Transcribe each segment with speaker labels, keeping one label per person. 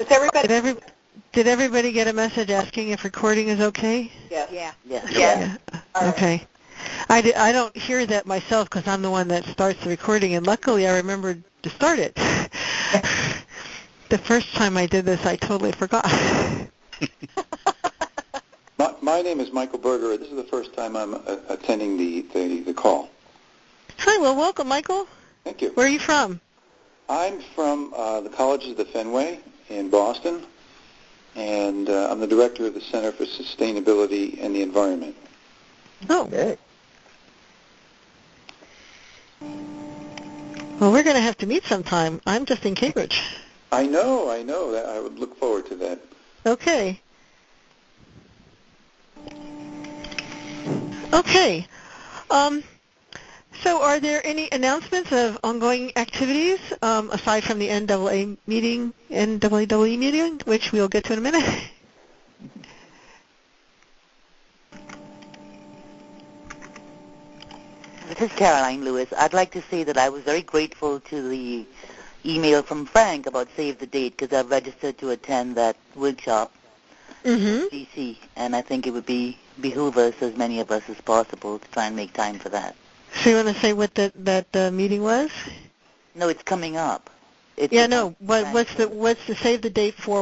Speaker 1: Is everybody?
Speaker 2: Did everybody get a message asking if recording is okay?
Speaker 1: Yes.
Speaker 3: Yeah.
Speaker 1: Yes.
Speaker 2: Okay. I don't hear that myself because I'm the one that starts the recording, and luckily I remembered to start it. The first time I did this, I totally forgot.
Speaker 4: My name is Michael Berger. This is the first time I'm attending the call.
Speaker 2: Hi, well, welcome, Michael.
Speaker 4: Thank you.
Speaker 2: Where are you from?
Speaker 4: I'm from the College of the Fenway in Boston, and I'm the director of the Center for Sustainability and the Environment.
Speaker 2: Oh.
Speaker 3: Okay.
Speaker 2: Well, we're going to have to meet sometime. I'm just in Cambridge.
Speaker 4: I know. I would look forward to that.
Speaker 2: Okay. Okay. So are there any announcements of ongoing activities aside from the NAAWE meeting, which we'll get to in a minute?
Speaker 3: This is Caroline Lewis. I'd like to say that I was very grateful to the email from Frank about Save the Date because I've registered to attend that workshop in D.C., and I think it would behoove us, as many of us as possible, to try and make time for that.
Speaker 2: So you want to say what that meeting was?
Speaker 3: No, it's coming up.
Speaker 2: What's the Save the Date for?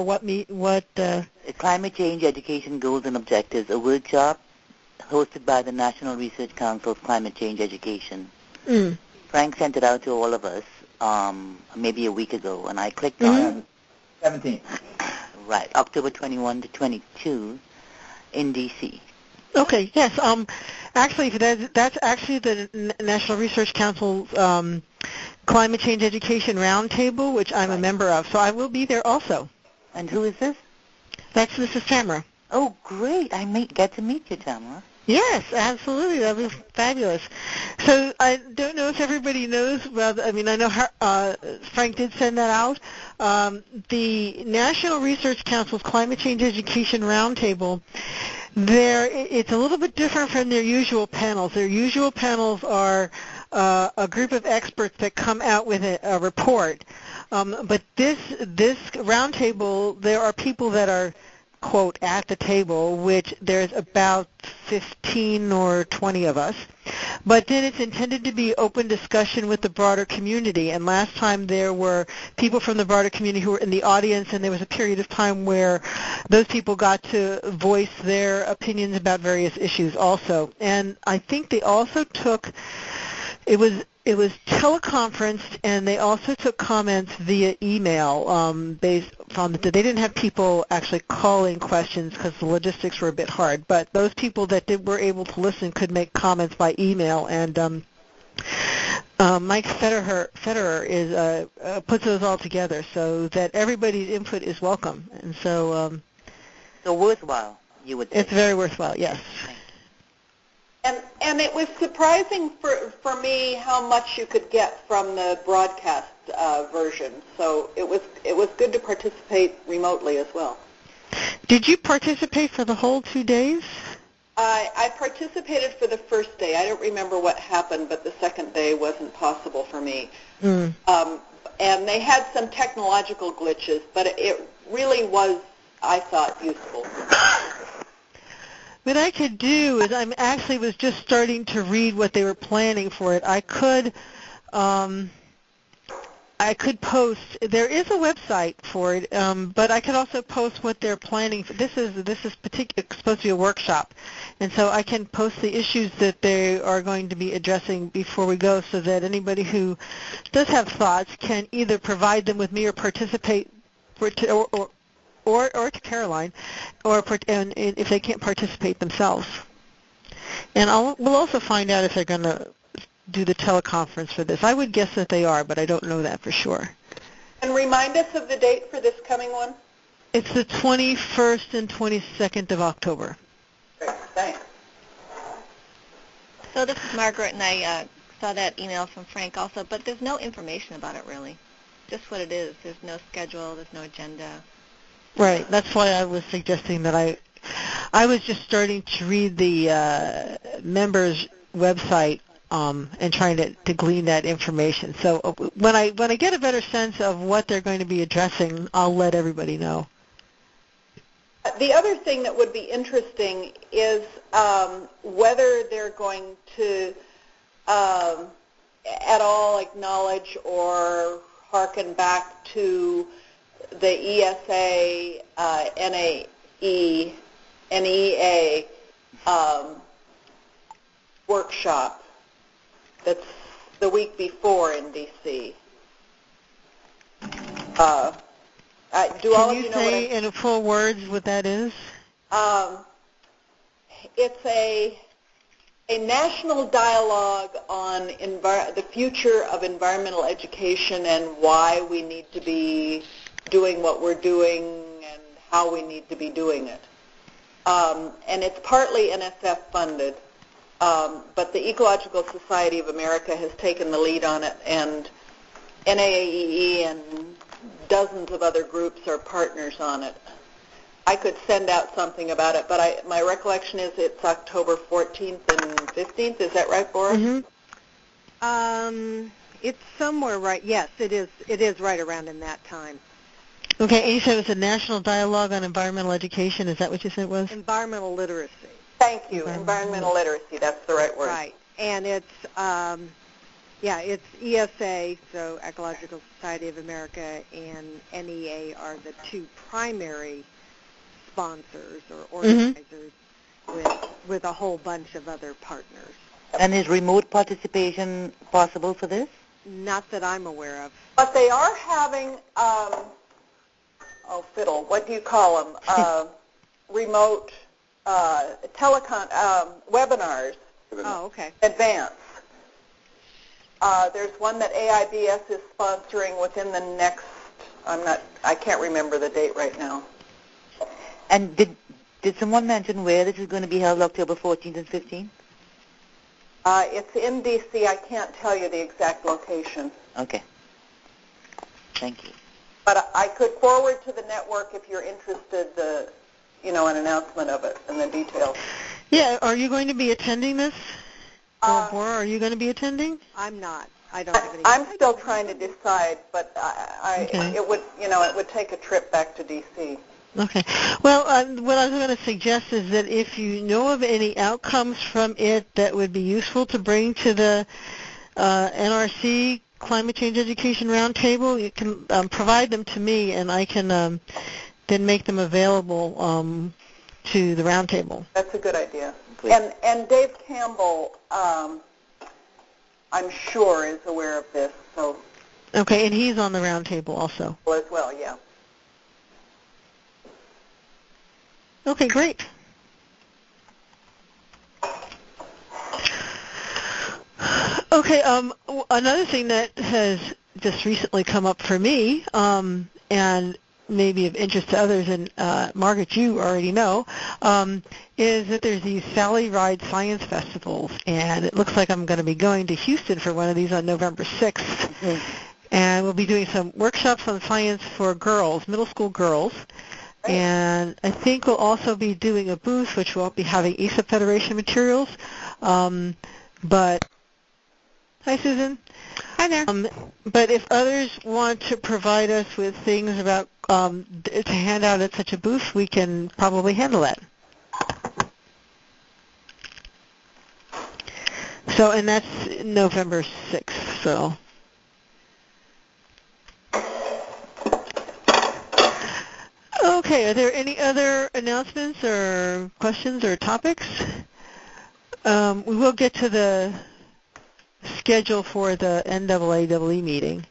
Speaker 3: Climate Change Education Goals and Objectives, a workshop hosted by the National Research Council of Climate Change Education. Frank sent it out to all of us maybe a week ago, and I clicked on it.
Speaker 5: 17th.
Speaker 3: Right, October 21 to 22 in D.C.
Speaker 2: Okay, yes. Actually, that's actually the National Research Council's Climate Change Education Roundtable, which I'm a member of, so I will be there also.
Speaker 3: And who is this?
Speaker 2: This is Tamara.
Speaker 3: Oh, great. I may get to meet you, Tamara.
Speaker 2: Yes, absolutely. That was fabulous. So I don't know if everybody knows. Well, I mean, I know Frank did send that out. The National Research Council's Climate Change Education Roundtable, it's a little bit different from their usual panels. Their usual panels are a group of experts that come out with a report. But this roundtable, there are people that are, quote, at the table, which there's about 15 or 20 of us. But then it's intended to be open discussion with the broader community. And last time there were people from the broader community who were in the audience, and there was a period of time where those people got to voice their opinions about various issues also. And I think they also took, it was teleconferenced, and they also took comments via email based on they didn't have people actually calling questions because the logistics were a bit hard, but those people that were able to listen could make comments by email, and Mike Federer is puts those all together so that everybody's input is welcome, and so
Speaker 3: worthwhile, you would say.
Speaker 2: It's very worthwhile, yes.
Speaker 1: And it was surprising for me how much you could get from the broadcast version. So it was good to participate remotely as well.
Speaker 2: Did you participate for the whole 2 days?
Speaker 1: I participated for the first day. I don't remember what happened, but the second day wasn't possible for me. And they had some technological glitches, but it really was, I thought, useful.
Speaker 2: What I could do is I was just starting to read what they were planning for it. I could post. There is a website for it, but I could also post what they're planning. This is supposed to be a workshop, and so I can post the issues that they are going to be addressing before we go, so that anybody who does have thoughts can either provide them with me or participate or to Caroline, and if they can't participate themselves. And we'll also find out if they're going to do the teleconference for this. I would guess that they are, but I don't know that for sure.
Speaker 1: And remind us of the date for this coming one.
Speaker 2: It's the 21st and 22nd of October.
Speaker 1: Great, thanks.
Speaker 6: So this is Margaret, and I saw that email from Frank also, but there's no information about it really. Just what it is. There's no schedule. There's no agenda.
Speaker 2: Right. That's why I was suggesting that I was just starting to read the members' website and trying to glean that information. So when I get a better sense of what they're going to be addressing, I'll let everybody know.
Speaker 1: The other thing that would be interesting is whether they're going to at all acknowledge or hearken back to the ESA, NEA workshop that's the week before in D.C. Do all of you know what
Speaker 2: Can you say in full words what that is?
Speaker 1: It's a national dialogue on the future of environmental education and why we need to be doing what we're doing and how we need to be doing it. And it's partly NSF funded, but the Ecological Society of America has taken the lead on it, and NAAEE and dozens of other groups are partners on it. I could send out something about it, but my recollection is it's October 14th and 15th. Is that right, Boris?
Speaker 5: Mm-hmm. It's somewhere right. Yes, it is. It is right around in that time.
Speaker 2: Okay, and you said it was a national dialogue on environmental education. Is that what you said it was?
Speaker 5: Environmental literacy.
Speaker 1: Thank you. Environmental literacy. That's the right word.
Speaker 5: Right, and it's it's ESA, so Ecological Society of America, and NEA are the two primary sponsors or organizers with a whole bunch of other partners.
Speaker 3: And is remote participation possible for this?
Speaker 5: Not that I'm aware of.
Speaker 1: But they are having, what do you call them? Remote webinars.
Speaker 5: Oh, okay.
Speaker 1: Advance. There's one that AIBS is sponsoring within the next, I can't remember the date right now.
Speaker 3: And did someone mention where this is going to be held, October 14th and 15th?
Speaker 1: It's in D.C. I can't tell you the exact location.
Speaker 3: Okay. Thank you.
Speaker 1: But I could forward to the network if you're interested, an announcement of it and the details.
Speaker 2: Yeah, are you going to be attending this? Or are you going to be attending?
Speaker 5: I'm not. I don't have any.
Speaker 1: I'm still trying to decide, but it would take a trip back to D.C.
Speaker 2: Okay. Well, what I was going to suggest is that if you know of any outcomes from it that would be useful to bring to the NRC Climate Change Education Roundtable, you can provide them to me, and I can then make them available to the roundtable.
Speaker 1: That's a good idea. And Dave Campbell, I'm sure, is aware of this. So.
Speaker 2: Okay, and he's on the roundtable also.
Speaker 1: As well, yeah.
Speaker 2: Okay, great. Okay, another thing that has just recently come up for me, and maybe of interest to others, and Margaret, you already know, is that there's these Sally Ride Science Festivals, and it looks like I'm going to be going to Houston for one of these on November 6th. Mm-hmm. And we'll be doing some workshops on science for girls, middle school girls. And I think we'll also be doing a booth, which will be having ESA Federation materials. But hi, Susan.
Speaker 5: Hi there.
Speaker 2: But if others want to provide us with things about to hand out at such a booth, we can probably handle that. So, and that's November 6th. So. Okay, are there any other announcements or questions or topics? We will get to the schedule for the NAAEE meeting.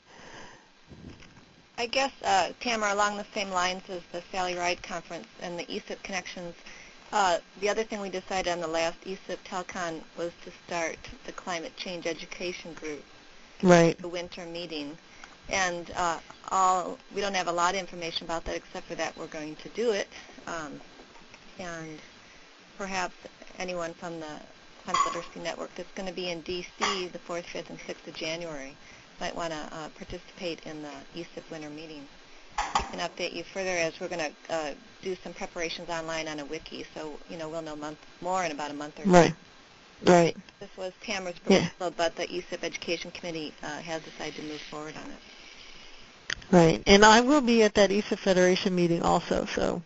Speaker 6: I guess, Tamara, along the same lines as the Sally Ride Conference and the ESIP Connections, the other thing we decided on the last ESIP Telcon was to start the Climate Change Education Group.
Speaker 2: Right.
Speaker 6: The winter meeting. And we don't have a lot of information about that except for that we're going to do it. And perhaps anyone from the Climate Literacy Network that's going to be in D.C. the 4th, 5th, and 6th of January might want to participate in the ESIP winter meeting. We can update you further as we're going to do some preparations online on a wiki, so we'll know more in about a month or so.
Speaker 2: Right. Right.
Speaker 6: This was Tamara's proposal, but the ESIP Education Committee has decided to move forward on it.
Speaker 2: Right. And I will be at that ESIP Federation meeting also, so.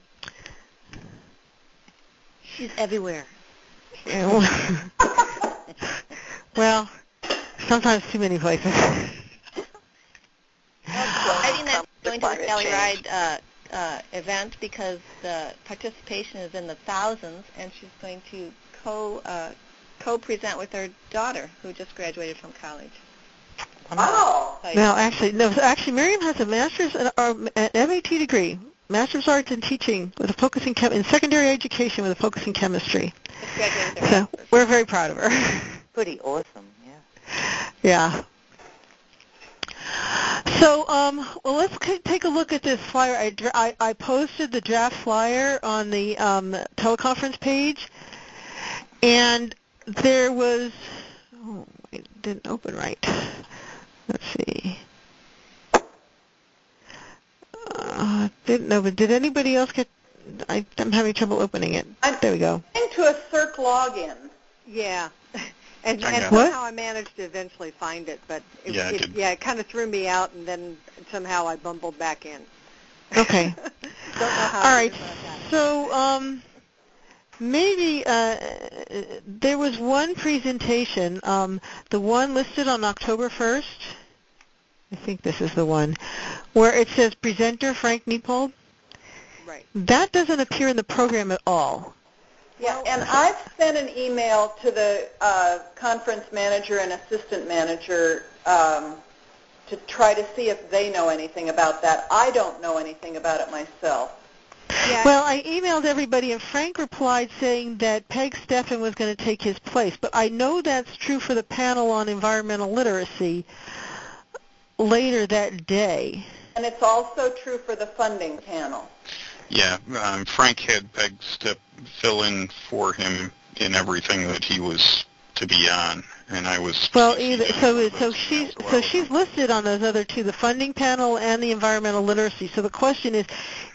Speaker 5: She's everywhere.
Speaker 2: Well, sometimes too many places.
Speaker 6: I think that's going to the Sally Ride event because the participation is in the thousands, and she's going to co-present with her daughter who just graduated from college.
Speaker 1: Wow.
Speaker 2: No, actually, Miriam has a master's and an MAT degree, Master's of Arts in Teaching with a focus in secondary education with a focus in chemistry. So we're very proud of her.
Speaker 3: Pretty awesome,
Speaker 2: yeah. So, well, let's take a look at this flyer. I posted the draft flyer on the teleconference page, and there was, it didn't open right. Let's see. Didn't open. Did anybody else get? I'm having trouble opening it. There we go.
Speaker 1: I'm trying to a CERC login.
Speaker 5: Yeah. And somehow I managed to eventually find it, but it kind of threw me out, and then somehow I bumbled back in.
Speaker 2: Okay.
Speaker 5: Don't know how.
Speaker 2: All right. So maybe there was one presentation, the one listed on October 1st. I think this is the one where it says presenter Frank Niepold.
Speaker 5: Right.
Speaker 2: That doesn't appear in the program at all.
Speaker 1: Yeah, and I've sent an email to the conference manager and assistant manager to try to see if they know anything about that. I don't know anything about it myself.
Speaker 5: Yeah.
Speaker 2: Well, I emailed everybody, and Frank replied saying that Peg Steffen was going to take his place. But I know that's true for the panel on environmental literacy later that day.
Speaker 1: And it's also true for the funding panel.
Speaker 7: Yeah, Frank had Peg fill in for him in everything that he was to be on, and I was.
Speaker 2: Well, she's listed on those other two, the funding panel and the environmental literacy. So the question is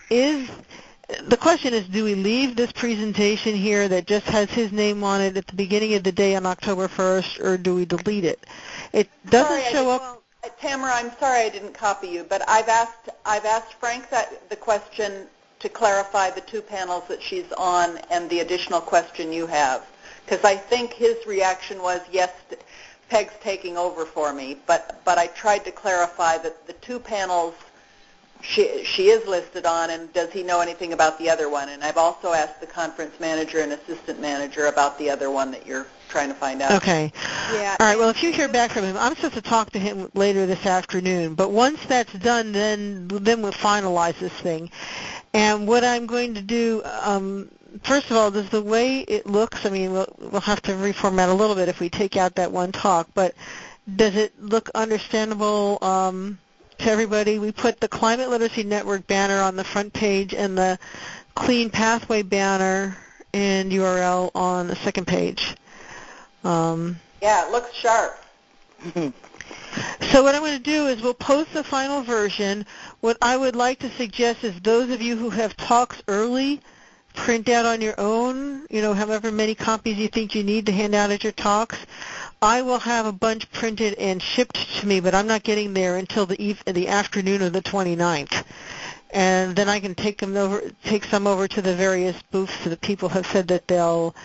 Speaker 2: do we leave this presentation here that just has his name on it at the beginning of the day on October 1st, or do we delete it? It doesn't show up.
Speaker 1: Tamara, I'm sorry I didn't copy you, but I've asked Frank the question to clarify the two panels that she's on and the additional question you have, because I think his reaction was, yes, Peg's taking over for me, but I tried to clarify that the two panels she is listed on, and does he know anything about the other one? And I've also asked the conference manager and assistant manager about the other one that you're trying to find out.
Speaker 2: Okay.
Speaker 5: Yeah.
Speaker 2: All right. Well, if you hear back from him, I'm supposed to talk to him later this afternoon. But once that's done, then we'll finalize this thing. And what I'm going to do, first of all, does the way it looks, I mean, we'll have to reformat a little bit if we take out that one talk, but does it look understandable to everybody? We put the Climate Literacy Network banner on the front page and the Clean Pathway banner and URL on the second page.
Speaker 1: Yeah, it looks sharp.
Speaker 2: So what I'm going to do is we'll post the final version. What I would like to suggest is those of you who have talks early, print out on your own, however many copies you think you need to hand out at your talks. I will have a bunch printed and shipped to me, but I'm not getting there until the afternoon of the 29th. And then I can take some over to the various booths that people have said that they'll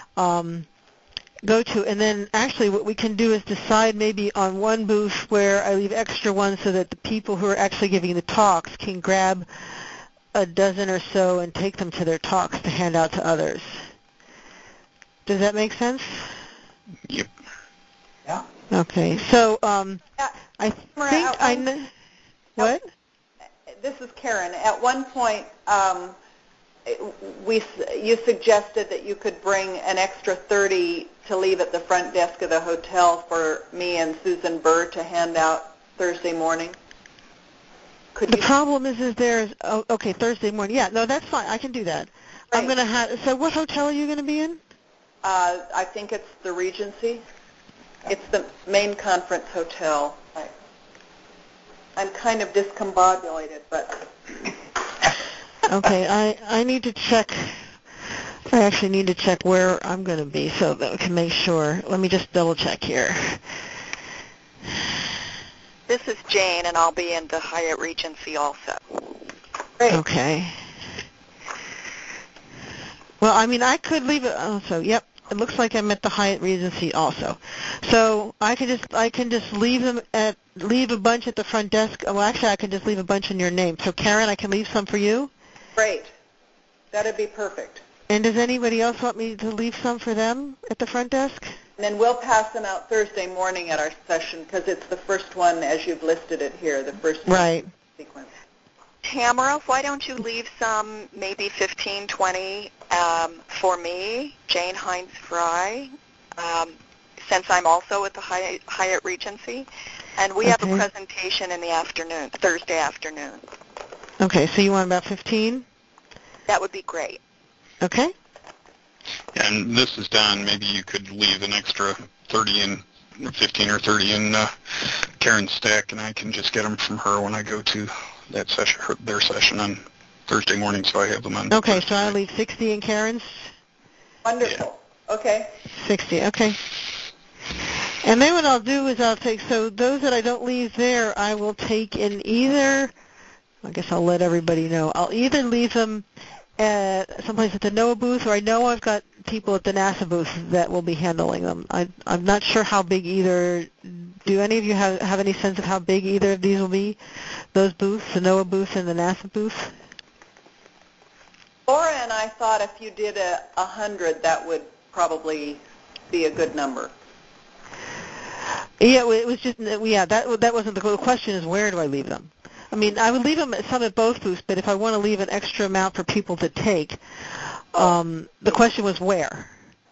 Speaker 2: go to. And then actually what we can do is decide maybe on one booth where I leave extra ones so that the people who are actually giving the talks can grab a dozen or so and take them to their talks to hand out to others. Does that make sense?
Speaker 7: Yep.
Speaker 1: Yeah.
Speaker 2: Okay. So I think I know. What?
Speaker 1: This is Karen. At one point, you suggested that you could bring an extra 30 to leave at the front desk of the hotel for me and Susan Burr to hand out Thursday morning.
Speaker 2: The problem is okay, Thursday morning. Yeah, no, that's fine. I can do that.
Speaker 1: Right.
Speaker 2: I'm going to have. So, what hotel are you going to be in?
Speaker 1: I think it's the Regency. It's the main conference hotel. I'm kind of discombobulated, but.
Speaker 2: Okay, I need to check I actually need to check where I'm going to be so that we can make sure. Let me just double check here.
Speaker 8: This is Jane, and I'll be in the Hyatt Regency also.
Speaker 1: Great.
Speaker 2: Okay. Well, I mean, I could leave it also. Yep, it looks like I'm at the Hyatt Regency also. So I can just leave a bunch at the front desk. Well, actually, I can just leave a bunch in your name. So Karen, I can leave some for you.
Speaker 1: Great. That'd be perfect.
Speaker 2: And does anybody else want me to leave some for them at the front desk?
Speaker 1: And then we'll pass them out Thursday morning at our session because it's the first one as you've listed it here, the first
Speaker 2: right.
Speaker 1: sequence.
Speaker 8: Tamara, why don't you leave some, maybe 15, 20, for me, Jane Hines Fry, since I'm also at the Hyatt Regency, and we have a presentation in the afternoon, Thursday afternoon.
Speaker 2: Okay, so you want about 15?
Speaker 8: That would be great.
Speaker 2: Okay.
Speaker 7: And this is Don. Maybe you could leave an extra 30 in, 15 or 30 in Karen's stack, and I can just get them from her when I go to that session, their session on Thursday morning, so I have them on.
Speaker 2: Okay, so I'll leave 60 in Karen's?
Speaker 1: Wonderful. Yeah. Okay.
Speaker 2: 60, okay. And then what I'll do is I'll take, so those that I don't leave there, I will take in either, I guess I'll let everybody know, I'll either leave them at someplace at the NOAA booth, or I know I've got people at the NASA booth that will be handling them. I'm not sure how big either. Do any of you have any sense of how big either of these will be, those booths, the NOAA booth and the NASA booth?
Speaker 1: Laura and I thought if you did 100, that would probably be a good number.
Speaker 2: Yeah, it was just, yeah, that wasn't the question. Is where do I leave them? I mean, I would leave them some at both booths, but if I want to leave an extra amount for people to take, the question was where.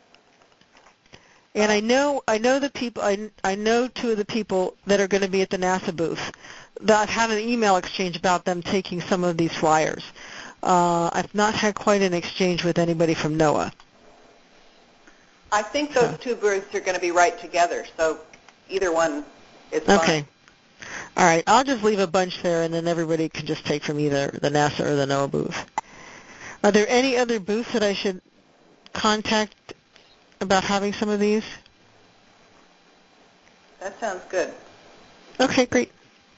Speaker 2: And I know the people. I know two of the people that are going to be at the NASA booth. That I've had an email exchange about them taking some of these flyers. I've not had quite an exchange with anybody from NOAA.
Speaker 1: I think those two booths are going to be right together, so either one is fine.
Speaker 2: Okay. All right, I'll just leave a bunch there, and then everybody can just take from either the NASA or the NOAA booth. Are there any other booths that I should contact about having some of these?
Speaker 1: That sounds good.
Speaker 2: Okay, great.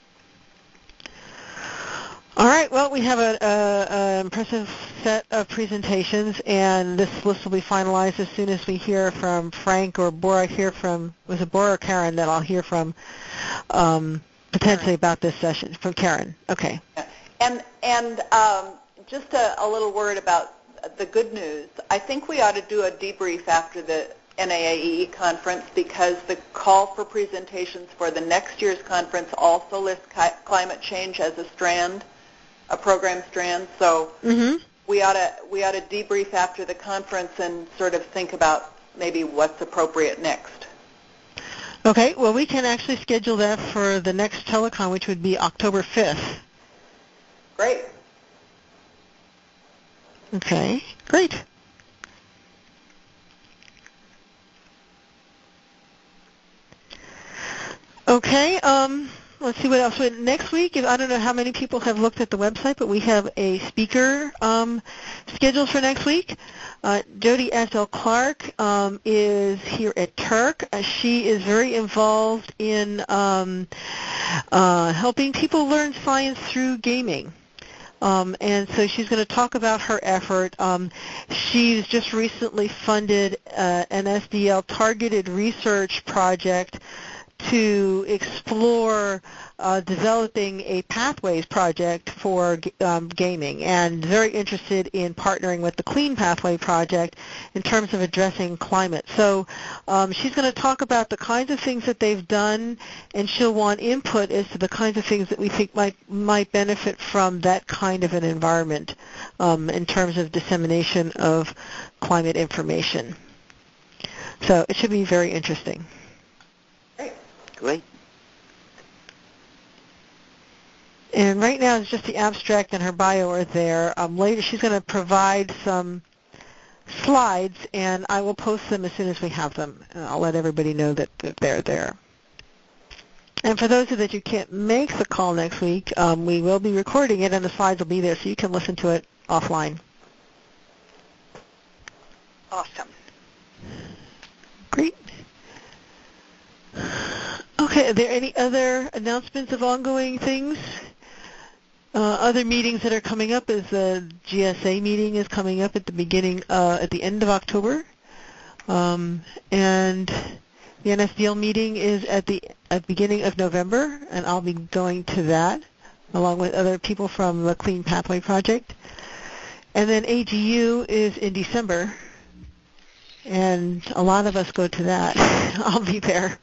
Speaker 2: All right, well, we have an impressive set of presentations, and this list will be finalized as soon as we hear from Frank or Bora. Was it Bora or Karen that I'll hear from potentially about this session? From Karen. Okay.
Speaker 1: And just a little word about the good news. I think we ought to do a debrief after the NAAEE conference because the call for presentations for the next year's conference also lists climate change as a strand, a program strand. So we ought to debrief after the conference and sort of think about maybe what's appropriate next.
Speaker 2: Okay, well, we can actually schedule that for the next telecon, which would be October 5th.
Speaker 1: Great.
Speaker 2: Okay, great. Okay, let's see what else. Next week, I don't know how many people have looked at the website, but we have a speaker scheduled for next week. Jody Asdell-Clark is here at Turk. She is very involved in helping people learn science through gaming. And so she's going to talk about her effort. She's just recently funded an SDL targeted research project to explore developing a pathways project for gaming, and very interested in partnering with the Clean Pathway Project in terms of addressing climate. So she's going to talk about the kinds of things that they've done, and she'll want input as to the kinds of things that we think might benefit from that kind of an environment in terms of dissemination of climate information. So it should be very interesting.
Speaker 3: Great.
Speaker 2: And right now it's just the abstract and her bio are there. Later she's going to provide some slides, and I will post them as soon as we have them. I'll let everybody know that they're there. And for those of you that you can't make the call next week, we will be recording it, and the slides will be there, so you can listen to it offline.
Speaker 8: Awesome.
Speaker 2: Great. Okay, are there any other announcements of ongoing things? Other meetings that are coming up is the GSA meeting is coming up at the end of October, and the NSDL meeting is at the beginning of November, and I'll be going to that along with other people from the Clean Pathway Project. And then AGU is in December, and a lot of us go to that. I'll be there.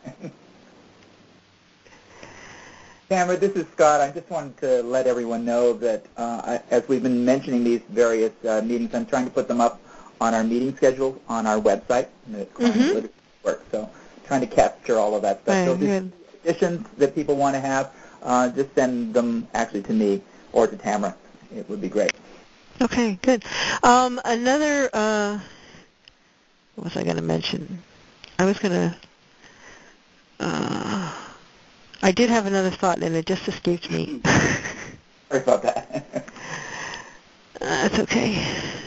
Speaker 9: Tamara, this is Scott. I just wanted to let everyone know that as we've been mentioning these various meetings, I'm trying to put them up on our meeting schedule on our website, the Climate Literacy Network. So trying to capture all of that stuff. So if additions that people want to have, just send them actually to me or to Tamara. It would be great.
Speaker 2: Okay, good. Another, what was I going to mention? I did have another thought, and it just escaped me.
Speaker 9: Sorry about that.
Speaker 2: That's okay.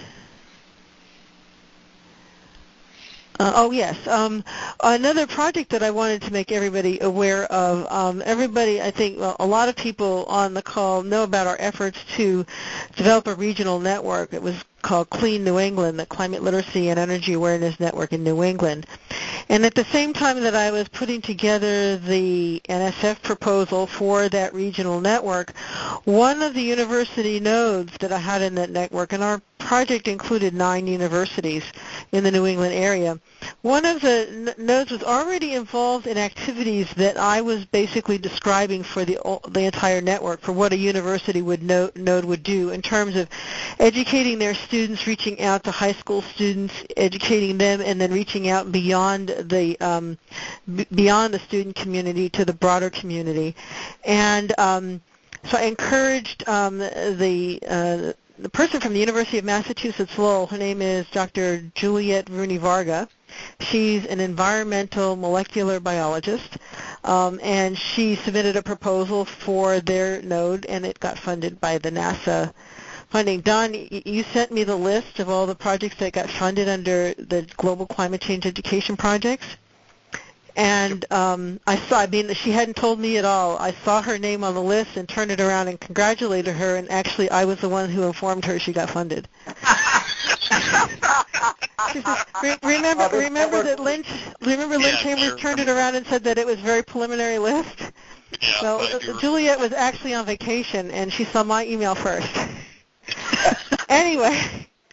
Speaker 2: Oh, yes. Another project that I wanted to make everybody aware of, I think a lot of people on the call know about our efforts to develop a regional network. It was called Clean New England, the Climate Literacy and Energy Awareness Network in New England. And at the same time that I was putting together the NSF proposal for that regional network, one of the university nodes that I had in that network, and our project included 9 universities in the New England area, one of the nodes was already involved in activities that I was basically describing for the entire network, for what a university node would do in terms of educating their students, reaching out to high school students, educating them, and then reaching out beyond the student community to the broader community. And so I encouraged the person from the University of Massachusetts Lowell. Her name is Dr. Juliet Rooney-Varga. She's an environmental molecular biologist, and she submitted a proposal for their node, and it got funded by the NASA funding. Don, you sent me the list of all the projects that got funded under the Global Climate Change Education Projects. And she hadn't told me at all. I saw her name on the list and turned it around and congratulated her, and actually I was the one who informed her she got funded. She said, remember that Lynn Chambers turned it around and said that it was a very preliminary list?
Speaker 7: Yeah,
Speaker 2: well, Juliet was actually on vacation, and she saw my email first. Anyway,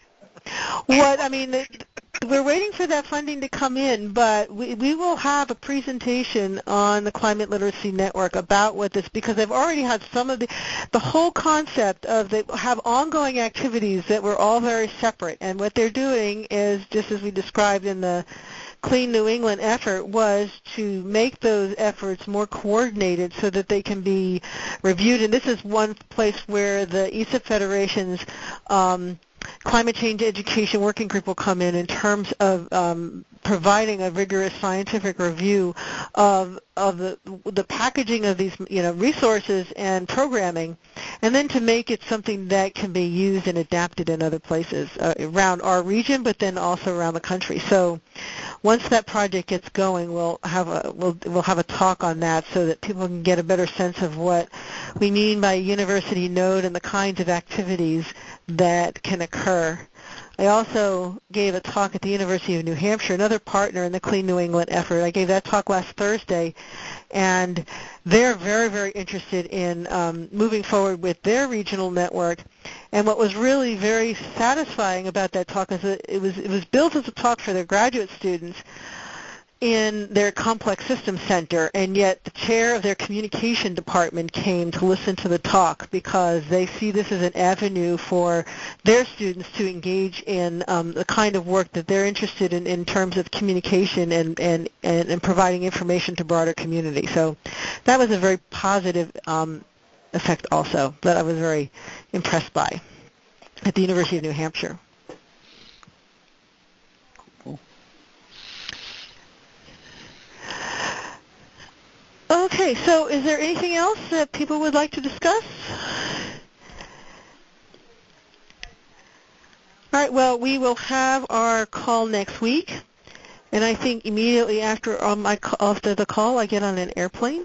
Speaker 2: we're waiting for that funding to come in, but we will have a presentation on the Climate Literacy Network about what this, because they've already had some of the whole concept of they have ongoing activities that were all very separate, and what they're doing is, just as we described in the Clean New England effort, was to make those efforts more coordinated so that they can be reviewed. And this is one place where the ESIP Federation's Climate Change Education Working Group will come in terms of providing a rigorous scientific review of the packaging of these resources and programming, and then to make it something that can be used and adapted in other places around our region, but then also around the country. So once that project gets going, we'll have a talk on that so that people can get a better sense of what we mean by a university node and the kinds of activities that can occur. I also gave a talk at the University of New Hampshire, another partner in the Clean New England effort. I gave that talk last Thursday, and they're very, very interested in moving forward with their regional network. And what was really very satisfying about that talk is that it was built as a talk for their graduate students in their Complex Systems Center, and yet the chair of their communication department came to listen to the talk because they see this as an avenue for their students to engage in the kind of work that they're interested in terms of communication and providing information to broader community. So that was a very positive effect also that I was very impressed by at the University of New Hampshire. Okay, so is there anything else that people would like to discuss? All right, well, we will have our call next week, and I think immediately after the call, I get on an airplane.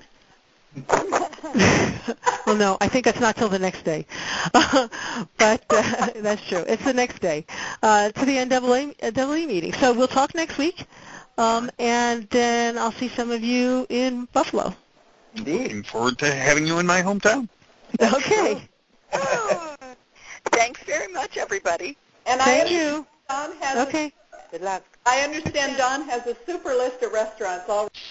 Speaker 2: Well, no, I think that's not till the next day, but that's true. It's the next day to the NAAA meeting. So we'll talk next week, and then I'll see some of you in Buffalo.
Speaker 9: Indeed.
Speaker 7: Looking forward to having you in my hometown.
Speaker 2: Okay.
Speaker 8: Thanks very much, everybody.
Speaker 1: And
Speaker 2: Thank you.
Speaker 1: Don has
Speaker 3: Good luck.
Speaker 1: I understand Don has a super list of restaurants already.